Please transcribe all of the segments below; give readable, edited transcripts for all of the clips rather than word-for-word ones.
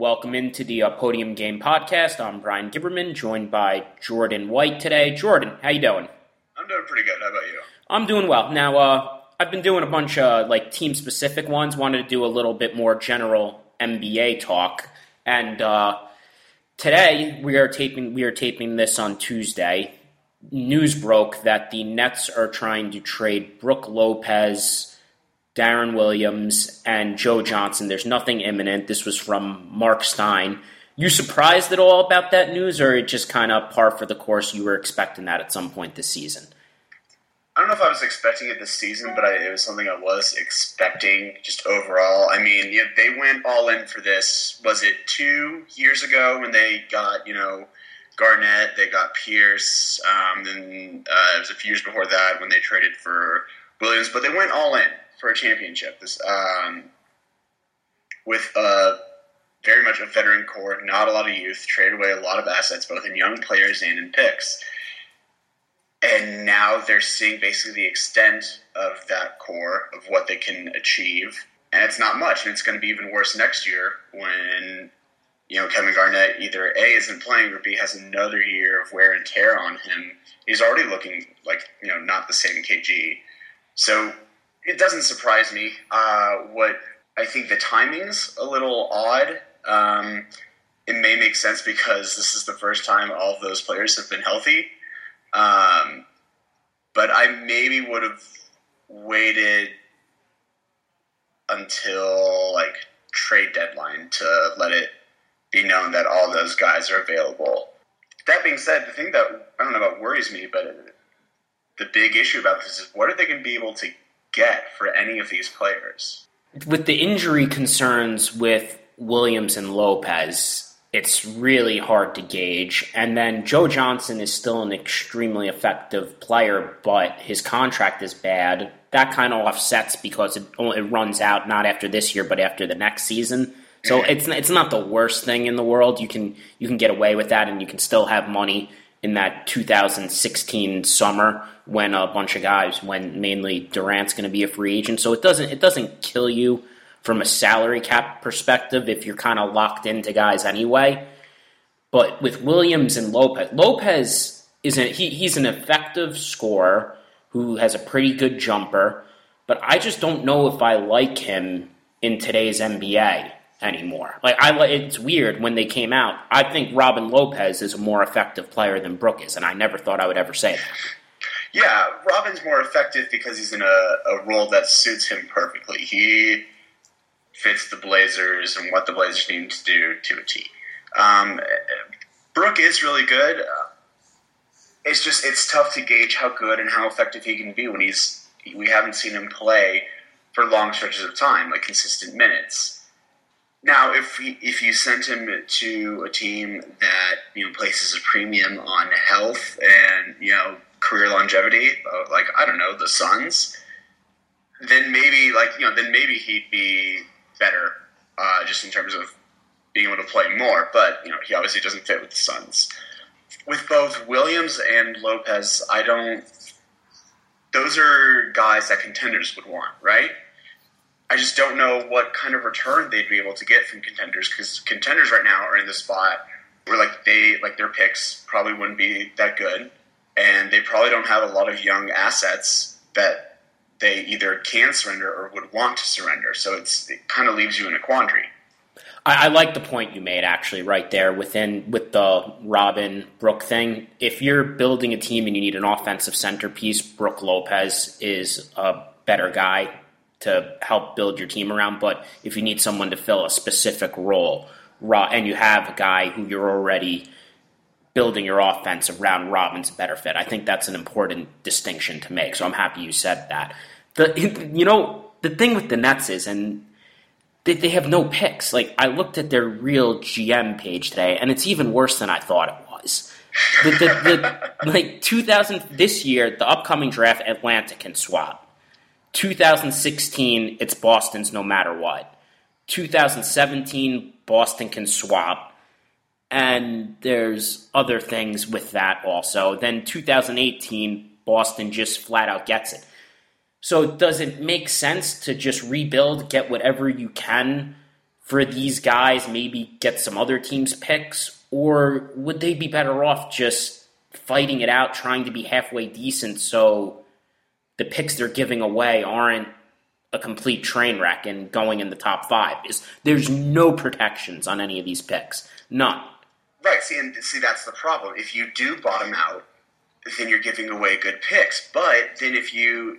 Welcome into the Podium Game Podcast. I'm Brian Gibberman, joined by Jordan White today. Jordan, how you doing? I'm doing pretty good. How about you? I'm doing well. Now, I've been doing a bunch of team-specific ones. Wanted to do a little bit more general NBA talk. And today we are taping this on Tuesday. News broke that the Nets are trying to trade Brook Lopez, Darren Williams, and Joe Johnson. There's nothing imminent. This was from Mark Stein. You surprised at all about that news, or it just kind of par for the course? You were expecting that at some point this season? I don't know if I was expecting it this season, but it was something I was expecting just overall. I mean, they went all in for this. Was it 2 years ago when they got, Garnett, they got Pierce, then it was a few years before that when they traded for Williams, but they went all in for a championship. This with very much a veteran core, not a lot of youth, traded away a lot of assets, both in young players and in picks. And now they're seeing basically the extent of that core, of what they can achieve. And it's not much, and it's going to be even worse next year when, Kevin Garnett either A, isn't playing, or B, has another year of wear and tear on him. He's already looking like, not the same KG. So it doesn't surprise me. What I think the timing's a little odd. It may make sense because this is the first time all of those players have been healthy. But I maybe would have waited until trade deadline to let it be known that all those guys are available. That being said, the thing that I don't know about worries me, but the big issue about this is what are they going to be able to get for any of these players? With the injury concerns with Williams and Lopez, it's really hard to gauge. And then Joe Johnson is still an extremely effective player, but his contract is bad. That kind of offsets because it runs out not after this year, but after the next season. So it's not the worst thing in the world. You can get away with that, and you can still have money in that 2016 summer when a bunch of guys, when mainly Durant's going to be a free agent. So it doesn't kill you from a salary cap perspective if you're kind of locked into guys anyway. But with Williams and Lopez he's an effective scorer who has a pretty good jumper, but I just don't know if I like him in today's NBA anymore. It's weird when they came out. I think Robin Lopez is a more effective player than Brook is, and I never thought I would ever say that. Yeah, Robin's more effective because he's in a role that suits him perfectly. He fits the Blazers and what the Blazers need to do to a T. Brook is really good. It's tough to gauge how good and how effective he can be when we haven't seen him play for long stretches of time, like consistent minutes. Now, if you sent him to a team that places a premium on health and career longevity, I don't know, the Suns, then maybe he'd be better, just in terms of being able to play more. But he obviously doesn't fit with the Suns. With both Williams and Lopez, those are guys that contenders would want, right? I just don't know what kind of return they'd be able to get from contenders, because contenders right now are in the spot where their picks probably wouldn't be that good, and they probably don't have a lot of young assets that they either can surrender or would want to surrender. So it kind of leaves you in a quandary. I like the point you made, actually, right there with the Robin Brook thing. If you're building a team and you need an offensive centerpiece, Brook Lopez is a better guy to help build your team around. But if you need someone to fill a specific role, and you have a guy who you're already building your offense around, Robin's a better fit. I think that's an important distinction to make. So I'm happy you said that. The thing with the Nets is, and they have no picks. I looked at their real GM page today, and it's even worse than I thought it was. 2000 this year, the upcoming draft, Atlanta can swap. 2016, it's Boston's no matter what. 2017, Boston can swap. And there's other things with that also. Then 2018, Boston just flat out gets it. So does it make sense to just rebuild, get whatever you can for these guys, maybe get some other teams' picks? Or would they be better off just fighting it out, trying to be halfway decent so the picks they're giving away aren't a complete train wreck and going in the top 5? There's no protections on any of these picks. None. Right, see, that's the problem. If you do bottom out, then you're giving away good picks. But then if you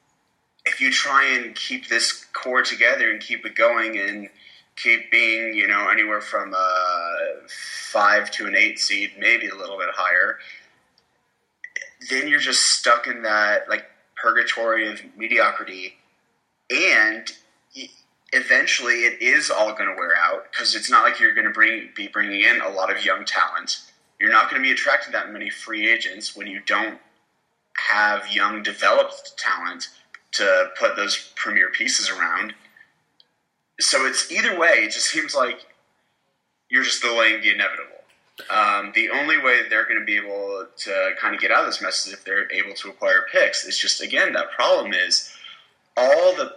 try and keep this core together and keep it going and keep being, anywhere from a 5 to an 8 seed, maybe a little bit higher, then you're just stuck in that purgatory of mediocrity, and eventually it is all going to wear out because it's not like you're going to be bringing in a lot of young talent. You're not going to be attracting that many free agents when you don't have young developed talent to put those premier pieces around. So it's either way, it just seems like you're just delaying the inevitable. The only way they're going to be able to kind of get out of this mess is if they're able to acquire picks. It's just, again, that problem is all the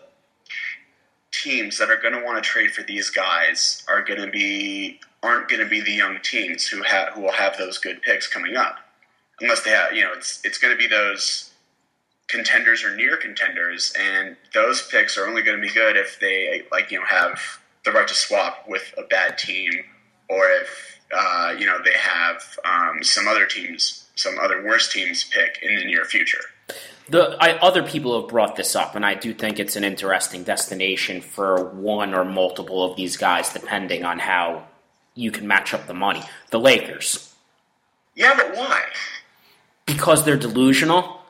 teams that are going to want to trade for these guys aren't going to be the young teams who will have those good picks coming up, unless they have, it's going to be those contenders or near contenders, and those picks are only going to be good if they have the right to swap with a bad team, or if they have some other worse teams pick in the near future. Other people have brought this up, and I do think it's an interesting destination for one or multiple of these guys, depending on how you can match up the money. The Lakers. Yeah, but why? Because they're delusional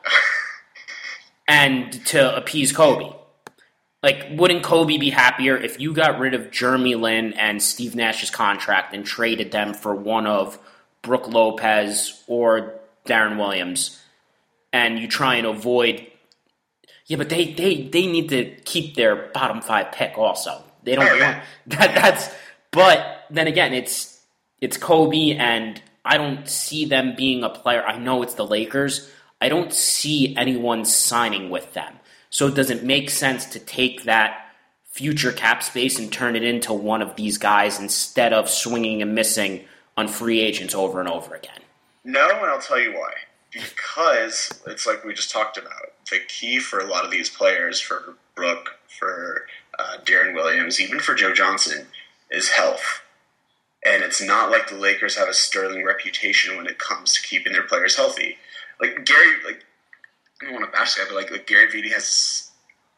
and to appease Kobe. Wouldn't Kobe be happier if you got rid of Jeremy Lin and Steve Nash's contract and traded them for one of Brook Lopez or Darren Williams? And you try and avoid... Yeah, but they need to keep their bottom 5 pick also. They don't want... That's... But then again, it's Kobe, and I don't see them being a player. I know it's the Lakers. I don't see anyone signing with them. So does it make sense to take that future cap space and turn it into one of these guys instead of swinging and missing on free agents over and over again? No, and I'll tell you why. Because it's like we just talked about. The key for a lot of these players, for Brook, for Darren Williams, even for Joe Johnson, is health. And it's not like the Lakers have a sterling reputation when it comes to keeping their players healthy. Gary, I don't want to bash the guy, but Gary Vitti has,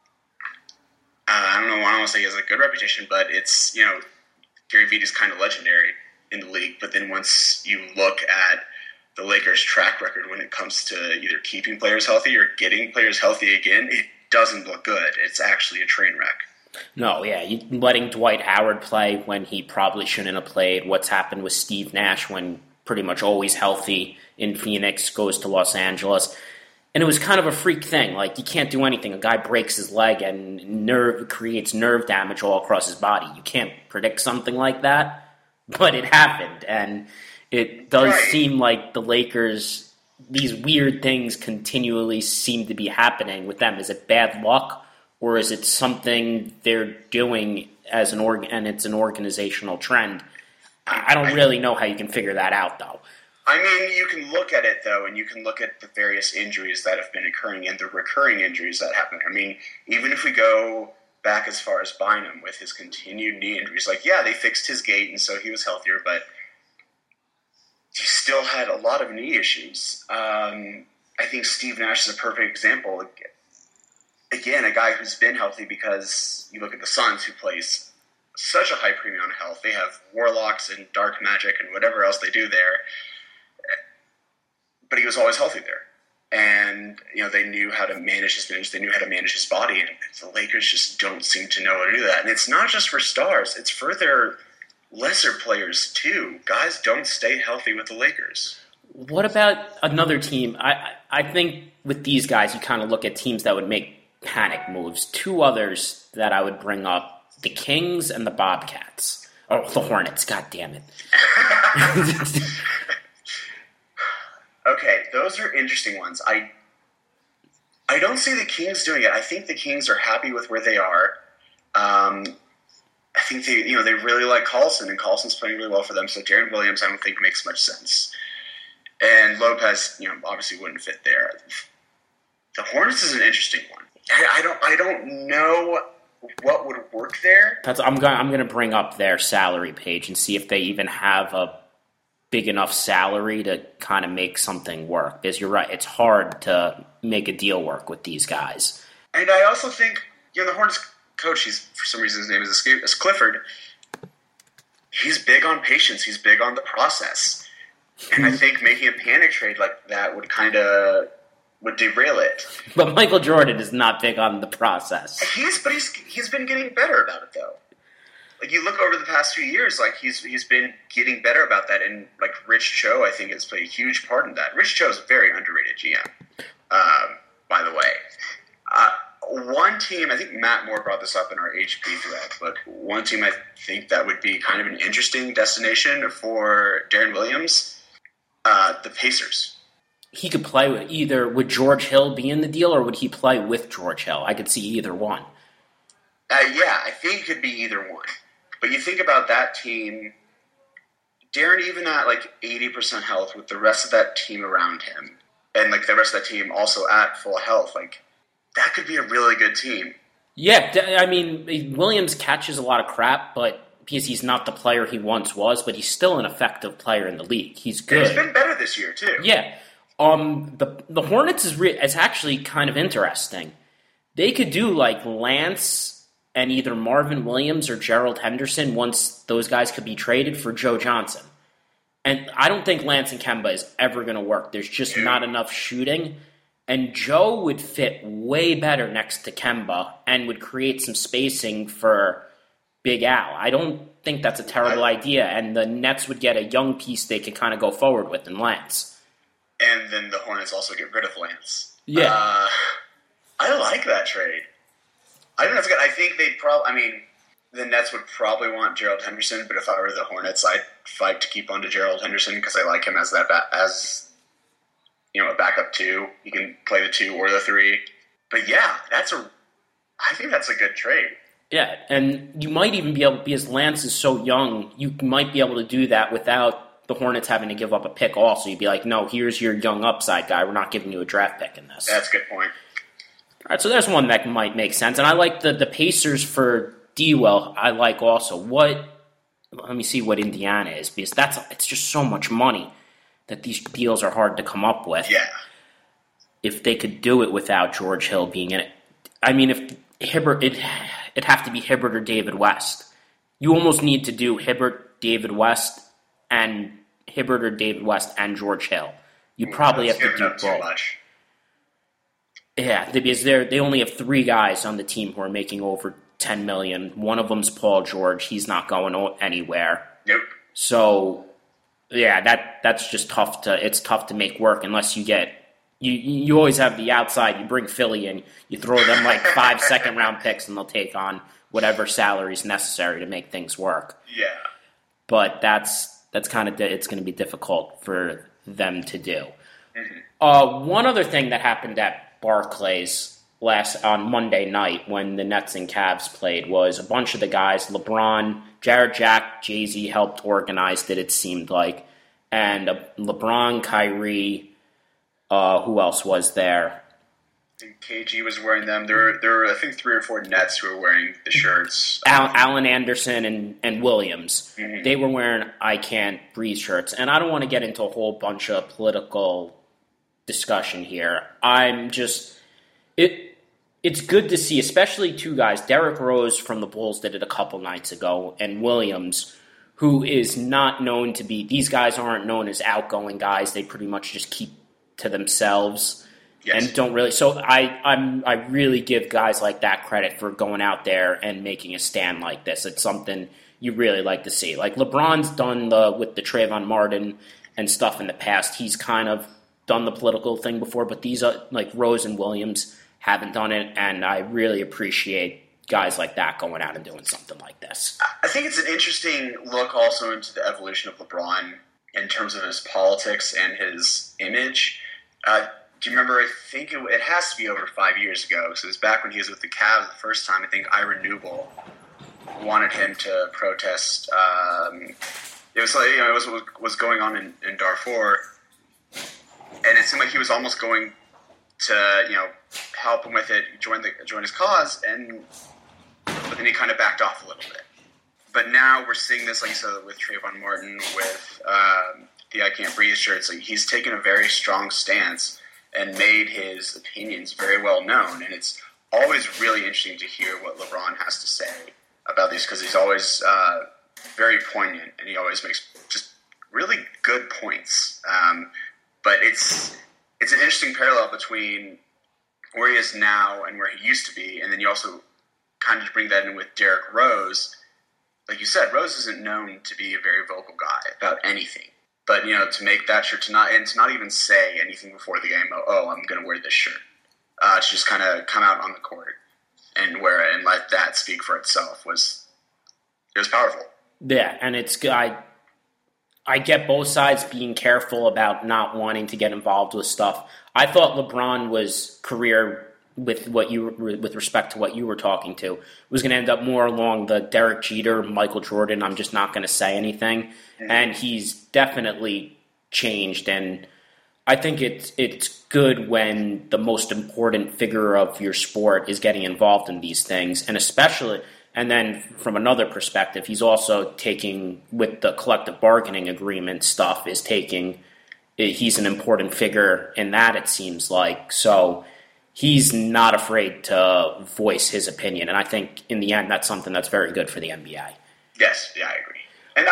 I don't want to say he has a good reputation, but it's, Gary Vitti is kind of legendary in the league. But then once you look at the Lakers' track record when it comes to either keeping players healthy or getting players healthy again, it doesn't look good. It's actually a train wreck. No, yeah, letting Dwight Howard play when he probably shouldn't have played. What's happened with Steve Nash when pretty much always healthy in Phoenix goes to Los Angeles. And it was kind of a freak thing. You can't do anything. A guy breaks his leg and creates nerve damage all across his body. You can't predict something like that, but it happened. And it does seem like the Lakers, these weird things continually seem to be happening with them. Is it bad luck, or is it something they're doing as and it's an organizational trend? I don't really know how you can figure that out, though. I mean, you can look at it, though, and you can look at the various injuries that have been occurring and the recurring injuries that happen. I mean, even if we go back as far as Bynum with his continued knee injuries, they fixed his gait, and so he was healthier, but he still had a lot of knee issues. I think Steve Nash is a perfect example. Again, a guy who's been healthy, because you look at the Suns, who plays such a high premium on health. They have Warlocks and Dark Magic and whatever else they do there. But he was always healthy there. And, they knew how to manage his minutes. They knew how to manage his body. And the Lakers just don't seem to know how to do that. And it's not just for stars. It's for their lesser players, too. Guys don't stay healthy with the Lakers. What about another team? I think with these guys, you kind of look at teams that would make panic moves. Two others that I would bring up, the Kings and the Bobcats. Oh, the Hornets, god damn it. Okay, those are interesting ones. I don't see the Kings doing it. I think the Kings are happy with where they are. I think they really like Carlson, and Carlson's playing really well for them. So Darren Williams, I don't think makes much sense. And Lopez, obviously wouldn't fit there. The Hornets is an interesting one. I don't know what would work there. I'm going to bring up their salary page and see if they even have a big enough salary to kind of make something work. Because you're right, it's hard to make a deal work with these guys. And I also think the Hornets coach, for some reason his name is Clifford. He's big on patience. He's big on the process. And I think making a panic trade like that would derail it. But Michael Jordan is not big on the process. He's been getting better about it though. Like you look over the past few years, like he's been getting better about that, and like Rich Cho, I think has played a huge part in that. Rich Cho is a very underrated GM, by the way. One team, I think Matt Moore brought this up in our HP thread, but one team I think that would be kind of an interesting destination for Darren Williams, the Pacers. He could play would George Hill be in the deal, or would he play with George Hill? I could see either one. Yeah, I think it could be either one. But you think about that team, Darren even at like 80% health with the rest of that team around him, and like the rest of that team also at full health, like that could be a really good team. Yeah, I mean, Williams catches a lot of crap, but because he's not the player he once was, but he's still an effective player in the league. He's good. And he's been better this year too. Yeah. The Hornets is actually kind of interesting. They could do like Lance and either Marvin Williams or Gerald Henderson once those guys could be traded for Joe Johnson. And I don't think Lance and Kemba is ever going to work. There's just not enough shooting. And Joe would fit way better next to Kemba and would create some spacing for Big Al. I don't think that's a terrible idea. And the Nets would get a young piece they could kind of go forward with in Lance. And then the Hornets also get rid of Lance. Yeah. I like that trade. I think that's good. I think the Nets would probably want Gerald Henderson, but if I were the Hornets, I'd fight to keep on to Gerald Henderson because I like him as a backup two. He can play the 2 or the 3. But yeah, I think that's a good trade. Yeah, and you might even be able, because Lance is so young, you might be able to do that without the Hornets having to give up a pick also. You'd be like, no, here's your young upside guy. We're not giving you a draft pick in this. That's a good point. All right, so there's one that might make sense. And I like the Pacers for D-Well. I like also. Let me see what Indiana is, because it's just so much money that these deals are hard to come up with. Yeah. If they could do it without George Hill being in it. I mean, if Hibbert, it'd have to be Hibbert or David West. You almost need to do Hibbert, David West, and George Hill. You probably have to do both. Too much. Yeah, because they only have 3 guys on the team who are making over $10 million. One of them's Paul George. He's not going anywhere. Nope. So, yeah, that's just tough to make work unless you get you always have the outside. You bring Philly in, you throw them like 5 second-round picks, and they'll take on whatever salary is necessary to make things work. Yeah. But that's kind of it's going to be difficult for them to do. Mm-hmm. One other thing that happened at Barclays on Monday night when the Nets and Cavs played was a bunch of the guys, LeBron, Jared Jack, Jay-Z helped organize it seemed like, and LeBron, Kyrie, who else was there? I think KG was wearing them. There were I think 3 or 4 Nets who were wearing the shirts. Allen Anderson and Williams. Mm-hmm. They were wearing I Can't Breathe shirts. And I don't want to get into a whole bunch of political discussion here. It's good to see, especially 2 guys. Derrick Rose from the Bulls did it a couple nights ago, and Williams, who is not known to be. These guys aren't known as outgoing guys. They pretty much just keep to themselves. Yes. And don't really. So I really give guys like that credit for going out there and making a stand like this. It's something you really like to see. Like LeBron's done with the Trayvon Martin and stuff in the past. He's kind of done the political thing before, but these are like Rose and Williams haven't done it, and I really appreciate guys like that going out and doing something like this. I think it's an interesting look also into the evolution of LeBron in terms of his politics and his image. Do you remember, I think it has to be over 5 years ago, so it was back when he was with the Cavs the first time. I think Ira Newble wanted him to protest. It was like, it was what was going on in Darfur, and it seemed like he was almost going to help him with it, join his cause, but then he kind of backed off a little bit. But now we're seeing this, like you said, with Trayvon Martin, with the I Can't Breathe shirts. Like, he's taken a very strong stance and made his opinions very well known. And it's always really interesting to hear what LeBron has to say about these, because he's always very poignant, and he always makes just really good points. But it's an interesting parallel between where he is now and where he used to be, and then you also kind of bring that in with Derrick Rose. Like you said, Rose isn't known to be a very vocal guy about anything. But, to make that shirt, to not even say anything before the game, I'm going to wear this shirt. To just kind of come out on the court and wear it and let that speak for itself was powerful. Yeah, and I get both sides being careful about not wanting to get involved with stuff. I thought LeBron was career with respect to what you were talking to, was going to end up more along the Derek Jeter, Michael Jordan, I'm just not going to say anything. Mm-hmm. And he's definitely changed, and I think it's good when the most important figure of your sport is getting involved in these things, and especially, and then from another perspective, he's also taking, with the collective bargaining agreement stuff, he's an important figure in that, it seems like. So he's not afraid to voice his opinion, and I think in the end that's something that's very good for the NBA. Yes, yeah, I agree. And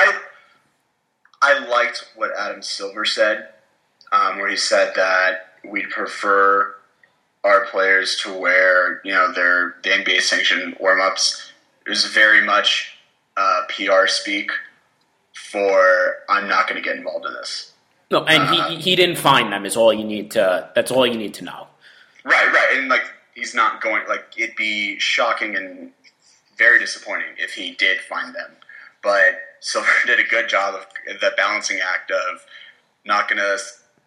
I liked what Adam Silver said, where he said that we'd prefer our players to wear, the NBA sanctioned warm-ups. It was very much PR speak for, I'm not going to get involved in this. No, and he didn't find them. That's all you need to know. Right, and he's not going. It'd be shocking and very disappointing if he did find them. But Silver did a good job of the balancing act of not going to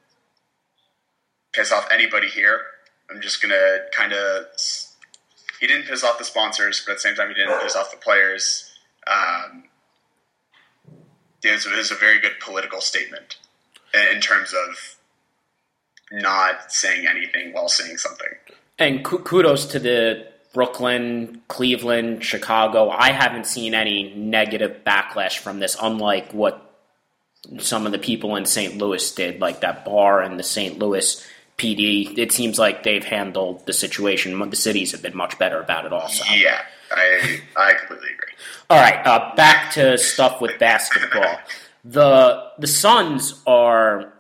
piss off anybody here. I'm just going to kind of. He didn't piss off the sponsors, but at the same time, he didn't piss off the players. It was a very good political statement in terms of not saying anything while saying something. And kudos to the Brooklyn, Cleveland, Chicago. I haven't seen any negative backlash from this, unlike what some of the people in St. Louis did, like that bar and the St. Louis PD. It seems like they've handled the situation. The cities have been much better about it also. Yeah, I completely agree. All right, back to stuff with basketball. The Suns are...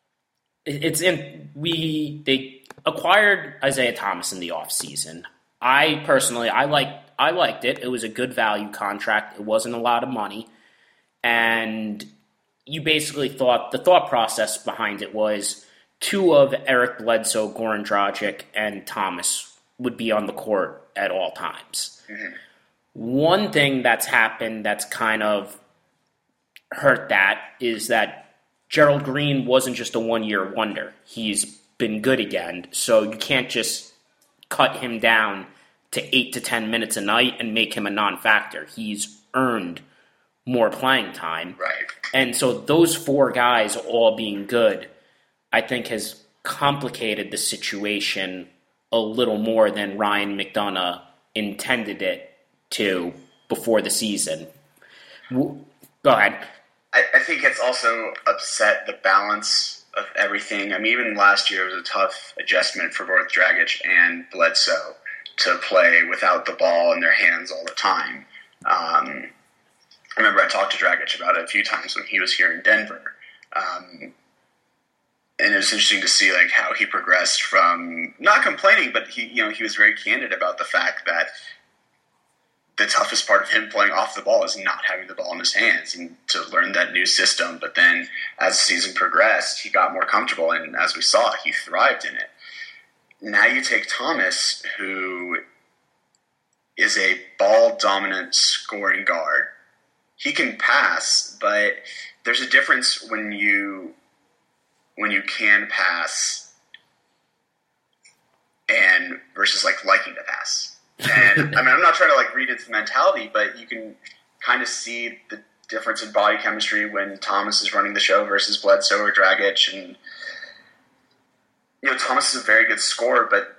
They acquired Isaiah Thomas in the offseason. I personally liked it. It was a good value contract. It wasn't a lot of money. And you basically thought, the thought process behind it was two of Eric Bledsoe, Goran Dragic, and Thomas would be on the court at all times. Mm-hmm. One thing that's happened that's kind of hurt that is that Gerald Green wasn't just a one-year wonder. He's been good again, so you can't just cut him down to 8 to 10 minutes a night and make him a non-factor. He's earned more playing time. Right. And so those four guys all being good, I think, has complicated the situation a little more than Ryan McDonough intended it to before the season. Go ahead. I think it's also upset the balance of everything. I mean, even last year it was a tough adjustment for both Dragic and Bledsoe to play without the ball in their hands all the time. I remember I talked to Dragic about it a few times when he was here in Denver. And it was interesting to see how he progressed from not complaining, but he was very candid about the fact that the toughest part of him playing off the ball is not having the ball in his hands and to learn that new system. But then as the season progressed, he got more comfortable, and as we saw, he thrived in it. Now you take Thomas, who is a ball-dominant scoring guard. He can pass, but there's a difference when you can pass and versus liking to pass. And I mean, I'm not trying to like read into mentality, but you can kind of see the difference in body chemistry when Thomas is running the show versus Bledsoe or Dragic. And Thomas is a very good scorer, but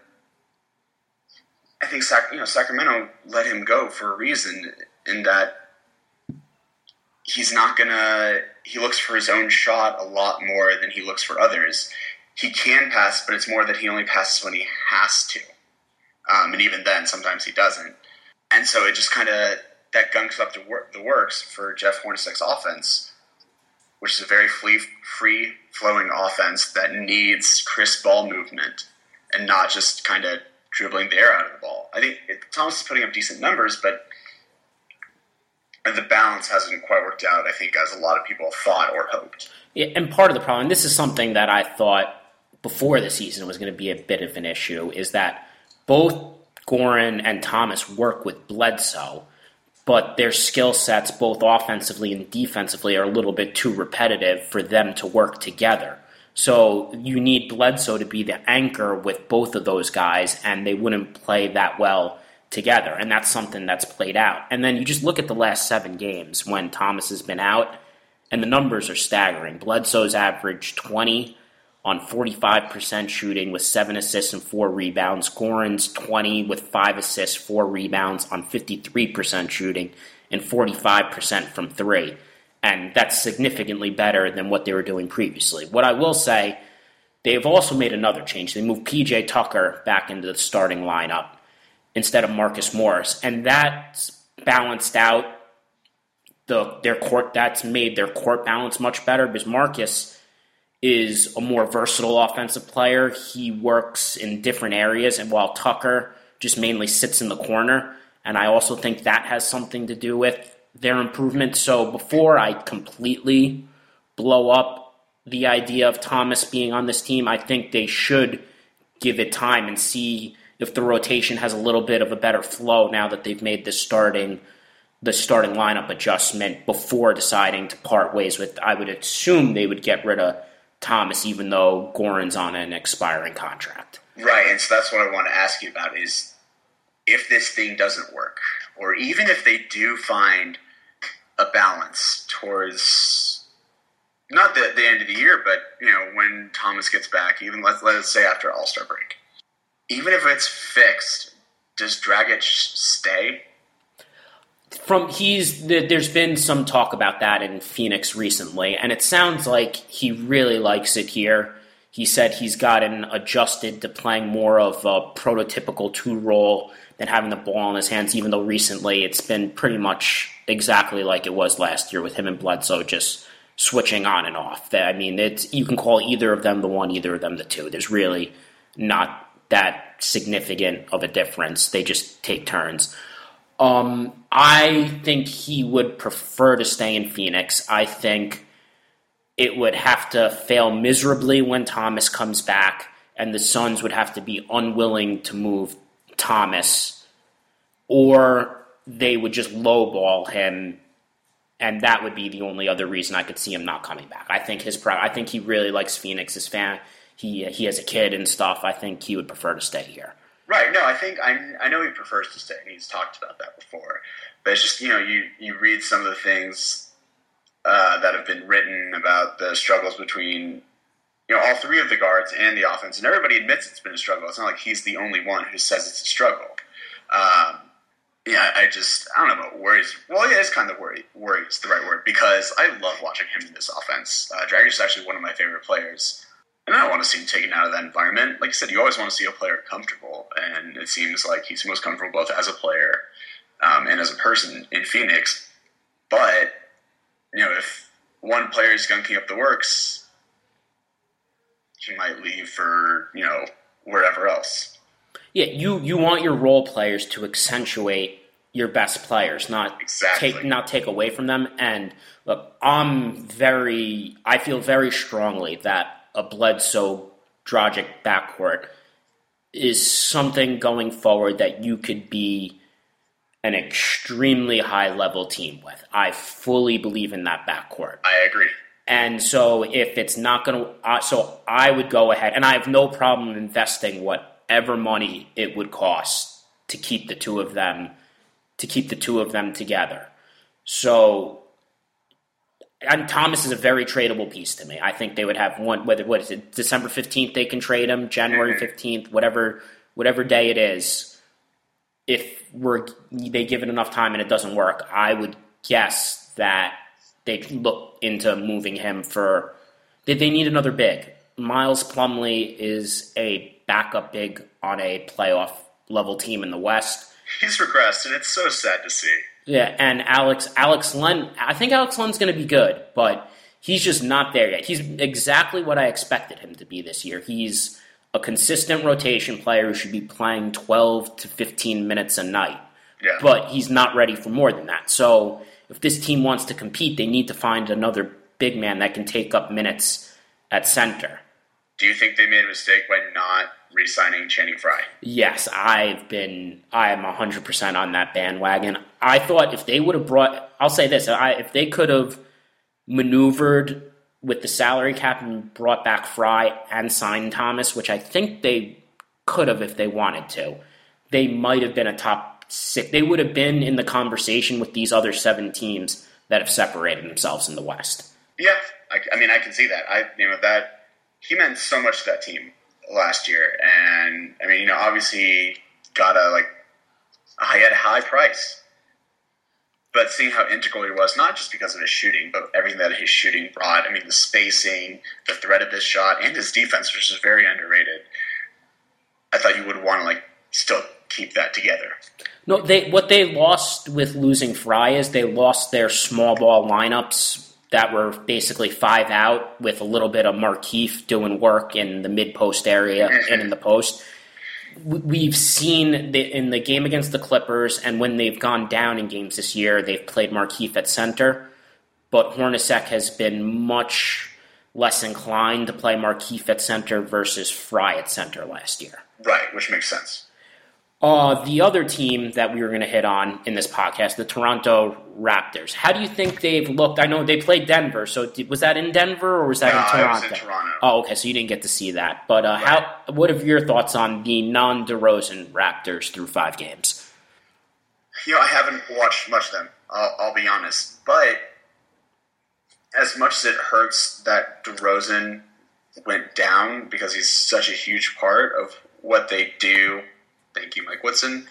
I think Sacramento let him go for a reason, in that he's not gonna. He looks for his own shot a lot more than he looks for others. He can pass, but it's more that he only passes when he has to. And even then, sometimes he doesn't. And so it just kind of, that gunks up the works for Jeff Hornacek's offense, which is a very free-flowing offense that needs crisp ball movement and not just kind of dribbling the air out of the ball. I think Thomas is putting up decent numbers, but the balance hasn't quite worked out, I think, as a lot of people thought or hoped. Yeah, and part of the problem, and this is something that I thought before the season was going to be a bit of an issue, is that both Goran and Thomas work with Bledsoe, but their skill sets, both offensively and defensively, are a little bit too repetitive for them to work together. So you need Bledsoe to be the anchor with both of those guys, and they wouldn't play that well together, and that's something that's played out. And then you just look at the last 7 games when Thomas has been out, and the numbers are staggering. Bledsoe's averaged 20 on 45% shooting with 7 assists and 4 rebounds. Goran's 20 with 5 assists, 4 rebounds on 53% shooting and 45% from 3. And that's significantly better than what they were doing previously. What I will say, they've also made another change. They moved P.J. Tucker back into the starting lineup instead of Marcus Morris. And that's balanced out their court. That's made their court balance much better because Marcus is a more versatile offensive player. He works in different areas, and while Tucker just mainly sits in the corner, and I also think that has something to do with their improvement. So before I completely blow up the idea of Thomas being on this team, I think they should give it time and see if the rotation has a little bit of a better flow now that they've made the starting lineup adjustment before deciding to part ways with. I would assume they would get rid of Thomas, even though Goran's on an expiring contract. Right, and so that's what I want to ask you about is if this thing doesn't work, or even if they do find a balance towards not the end of the year, but when Thomas gets back, even let's say after All-Star break, even if it's fixed, does Dragic stay? There's been some talk about that in Phoenix recently, and it sounds like he really likes it here. He said he's gotten adjusted to playing more of a prototypical 2 role than having the ball in his hands, even though recently it's been pretty much exactly like it was last year with him and Bledsoe just switching on and off. I mean, you can call either of them the 1, either of them the 2. There's really not that significant of a difference. They just take turns. I think he would prefer to stay in Phoenix. I think it would have to fail miserably when Thomas comes back, and the Suns would have to be unwilling to move Thomas, or they would just lowball him, and that would be the only other reason I could see him not coming back. I think he really likes Phoenix. His fan, he has a kid and stuff. I think he would prefer to stay here. Right. No, I know he prefers to stay, and he's talked about that before. But it's just, you read some of the things that have been written about the struggles between, all 3 of the guards and the offense, and everybody admits it's been a struggle. It's not like he's the only one who says it's a struggle. I don't know about worries. Well, yeah, it's kind of worry is the right word, because I love watching him in this offense. Dragic is actually one of my favorite players. And I don't want to see him taken out of that environment. Like I said, you always want to see a player comfortable, and it seems like he's most comfortable both as a player and as a person in Phoenix. But, if one player is gunking up the works, he might leave for, wherever else. Yeah, you want your role players to accentuate your best players, not take away from them. And look, I feel very strongly that a Bledsoe-Dragic backcourt is something going forward that you could be an extremely high-level team with. I fully believe in that backcourt. I agree. And so if it's not going to... so I would go ahead, and I have no problem investing whatever money it would cost to keep the two of them together. So, and Thomas is a very tradable piece to me. I think they would have one. What is it? December 15th they can trade him. January 15th, whatever day it is. If they give it enough time and it doesn't work, I would guess that they look into moving him for. They need another big. Miles Plumlee is a backup big on a playoff level team in the West. He's regressed, and it's so sad to see. Yeah, and Alex Len, I think Alex Len's going to be good, but he's just not there yet. He's exactly what I expected him to be this year. He's a consistent rotation player who should be playing 12 to 15 minutes a night. Yeah. But he's not ready for more than that. So if this team wants to compete, they need to find another big man that can take up minutes at center. Do you think they made a mistake by not re-signing Channing Frye? Yes, I am 100% on that bandwagon. I thought if they would have I'll say this, if they could have maneuvered with the salary cap and brought back Frye and signed Thomas, which I think they could have if they wanted to, they might have been a top 6. They would have been in the conversation with these other 7 teams that have separated themselves in the West. Yeah, I can see that. That he meant so much to that team last year, and obviously got a high price. But seeing how integral he was, not just because of his shooting, but everything that his shooting brought. The spacing, the threat of his shot, and his defense, which is very underrated. I thought you would want to still keep that together. No, what they lost with losing Frye is they lost their small ball lineups that were basically 5 out with a little bit of Markieff doing work in the mid-post area and in the post. We've seen in the game against the Clippers and when they've gone down in games this year, they've played Markieff at center, but Hornacek has been much less inclined to play Markieff at center versus Frye at center last year. Right, which makes sense. The other team that we were going to hit on in this podcast, the Toronto Raptors. How do you think they've looked? I know they played Denver, so was that in Denver or was that in Toronto? It was in Toronto. Oh, okay, so you didn't get to see that. But right. What are your thoughts on the non-DeRozan Raptors through 5 games? I haven't watched much of them, I'll be honest. But as much as it hurts that DeRozan went down because he's such a huge part of what they do. Thank you, Mike Woodson.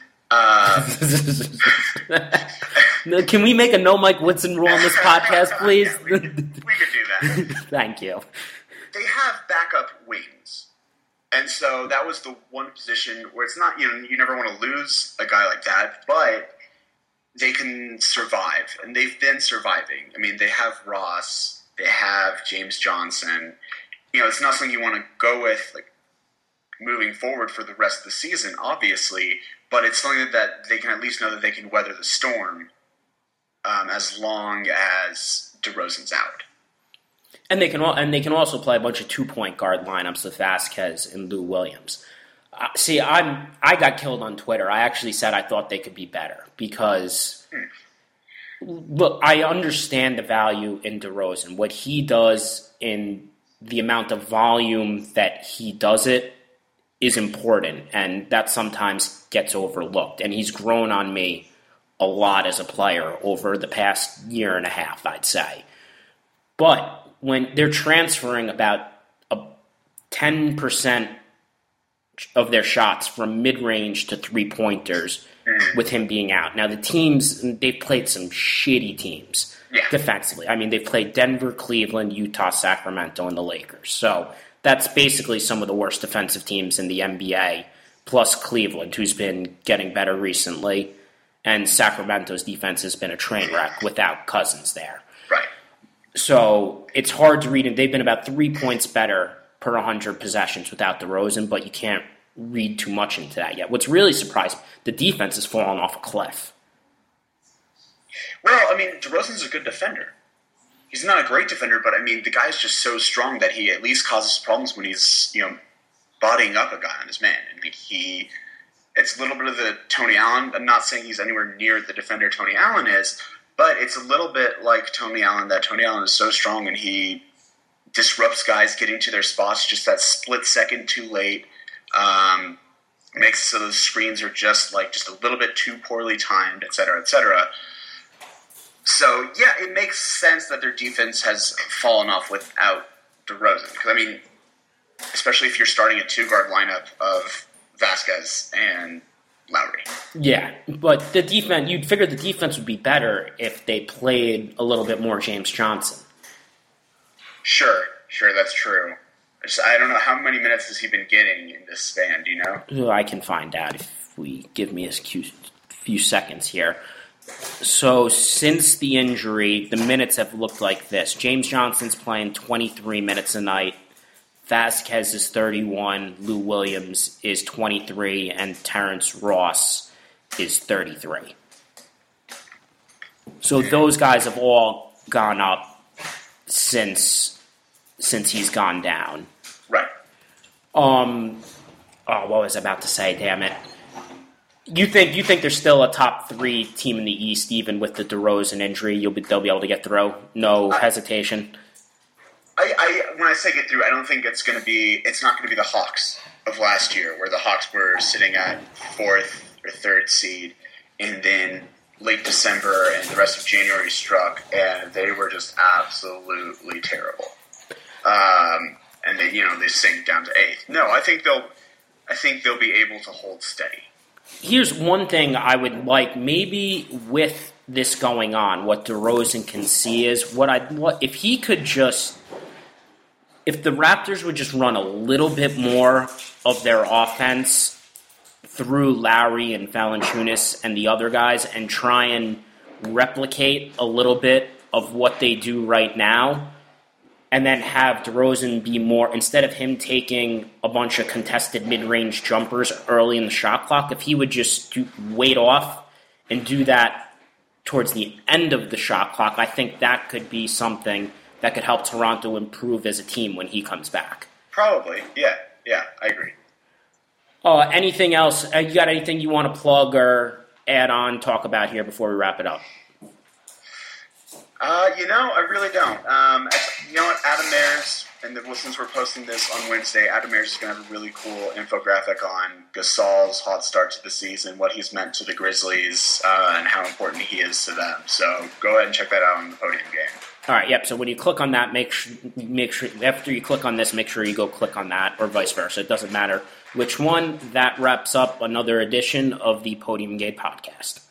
Can we make a no Mike Woodson rule on this podcast, please? We could do that. Thank you. They have backup wings. And so that was the one position where it's not, you never want to lose a guy like that, but they can survive. And they've been surviving. They have Ross. They have James Johnson. It's not something you want to go with, moving forward for the rest of the season, obviously, but it's something that they can at least know that they can weather the storm as long as DeRozan's out. And they can also play a bunch of 2-point guard lineups with Vasquez and Lou Williams. I got killed on Twitter. I actually said I thought they could be better because, look, I understand the value in DeRozan. What he does in the amount of volume that he does it is important, and that sometimes gets overlooked. And he's grown on me a lot as a player over the past year and a half, I'd say. But when they're transferring about 10% of their shots from mid-range to three-pointers with him being out. Now, the teams, they've played some shitty teams defensively. They've played Denver, Cleveland, Utah, Sacramento, and the Lakers. So that's basically some of the worst defensive teams in the NBA, plus Cleveland, who's been getting better recently, and Sacramento's defense has been a train wreck without Cousins there. Right. So it's hard to read, and they've been about 3 points better per 100 possessions without DeRozan, but you can't read too much into that yet. What's really surprising, the defense has fallen off a cliff. Well, DeRozan's a good defender. He's not a great defender, but the guy's just so strong that he at least causes problems when he's, bodying up a guy on his man. It's a little bit of the Tony Allen. I'm not saying he's anywhere near the defender Tony Allen is, but it's a little bit like Tony Allen, that Tony Allen is so strong and he disrupts guys getting to their spots just that split second too late. makes so those screens are just a little bit too poorly timed, et cetera, et cetera. So, yeah, it makes sense that their defense has fallen off without DeRozan. Because, I mean, especially if you're starting a two-guard lineup of Vasquez and Lowry. Yeah, but the defense, you'd figure the defense would be better if they played a little bit more James Johnson. Sure, that's true. I don't know, how many minutes has he been getting in this span, do you know? I can find out if we give me a few seconds here. So since the injury, the minutes have looked like this. James Johnson's playing 23 minutes a night. Vasquez is 31. Lou Williams is 23. And Terrence Ross is 33. So those guys have all gone up since he's gone down. Right. What was I about to say? Damn it. You think there's still a top 3 team in the East, even with the DeRozan injury? They'll be able to get through, no hesitation. When I say get through, I don't think it's not going to be the Hawks of last year, where the Hawks were sitting at 4th or 3rd seed, and then late December and the rest of January struck, and they were just absolutely terrible. And they sink down to 8th. No, I think they'll be able to hold steady. Here's one thing I would like, maybe with this going on, what DeRozan can see is if the Raptors would just run a little bit more of their offense through Lowry and Valanciunas and the other guys and try and replicate a little bit of what they do right now, and then have DeRozan be more, instead of him taking a bunch of contested mid-range jumpers early in the shot clock, if he would just wait off and do that towards the end of the shot clock, I think that could be something that could help Toronto improve as a team when he comes back. Probably, yeah, I agree. Anything else? You got anything you want to plug or add on, talk about here before we wrap it up? I really don't. You know what, Adam Ayers, and since we're posting this on Wednesday, Adam Ayers is going to have a really cool infographic on Gasol's hot start to the season, what he's meant to the Grizzlies, and how important he is to them. So go ahead and check that out on the Podium Game. All right, yep. So when you click on that, make sure after you click on this, make sure you go click on that, or vice versa. It doesn't matter which one. That wraps up another edition of the Podium Game podcast.